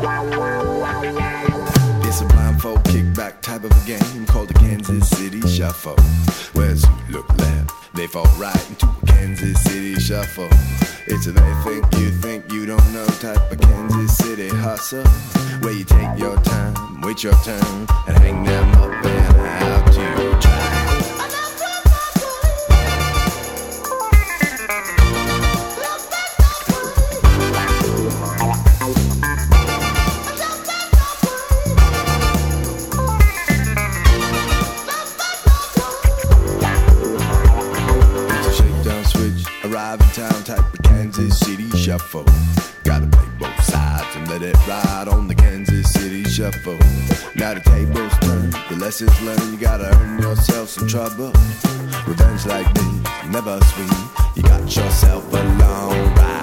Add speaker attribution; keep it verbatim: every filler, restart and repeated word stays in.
Speaker 1: It's a blindfold kickback type of a game called the Kansas City Shuffle. Whereas you look left, they fall right into a Kansas City Shuffle. It's a they think you think you don't know type of Kansas City hustle, where you take your time, wait your turn, and hang them up and out to dry. Arrive in town type of Kansas City Shuffle. Gotta play both sides and let it ride on the Kansas City Shuffle. Now the tables turn, the lessons learned, you gotta earn yourself some trouble. Revenge like this, never sweet. You got yourself a long ride.